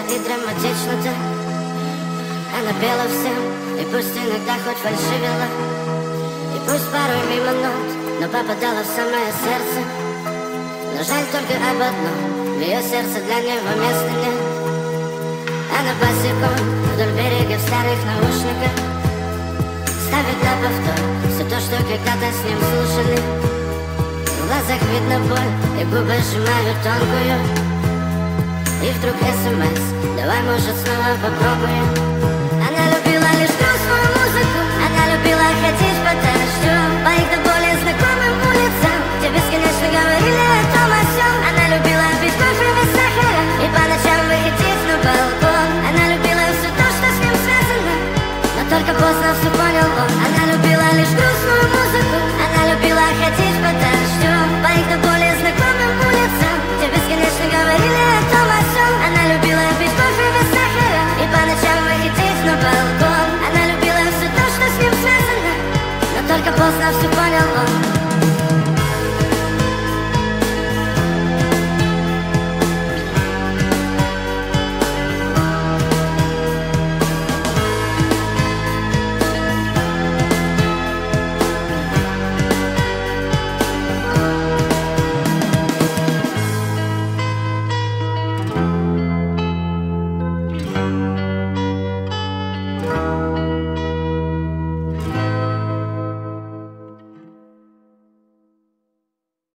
и драматично так. Она пела всем, и пусть иногда хоть фальшивила, и пусть порой мимо нот, но попадала в самое сердце. Но жаль только об одном, в ее сердце для него места нет. Она босиком вдоль берега в старых наушниках ставит на повтор все то, что когда-то с ним слушали. В глазах видно боль, и губы сжимают тонкую. И вдруг СМС: давай, может, снова попробуем. Она любила лишь грустную музыку, она любила ходить по дождю, по их до боли знакомым улицам, где бесконечно говорили о том о сём. Она любила пить кофе без сахара и по ночам выходить на балкон. Она любила все то, что с ним связано, но только поздно все понял он. Она любила лишь грустную музыку, она любила ходить по дождю, по их до боли знакомым улицам, где бесконечно говорили о том о сём. Она любила пить кофе без сахара и по ночам выходить на балкон. Она любила все то, что с ним связано, но только поздно все понял он.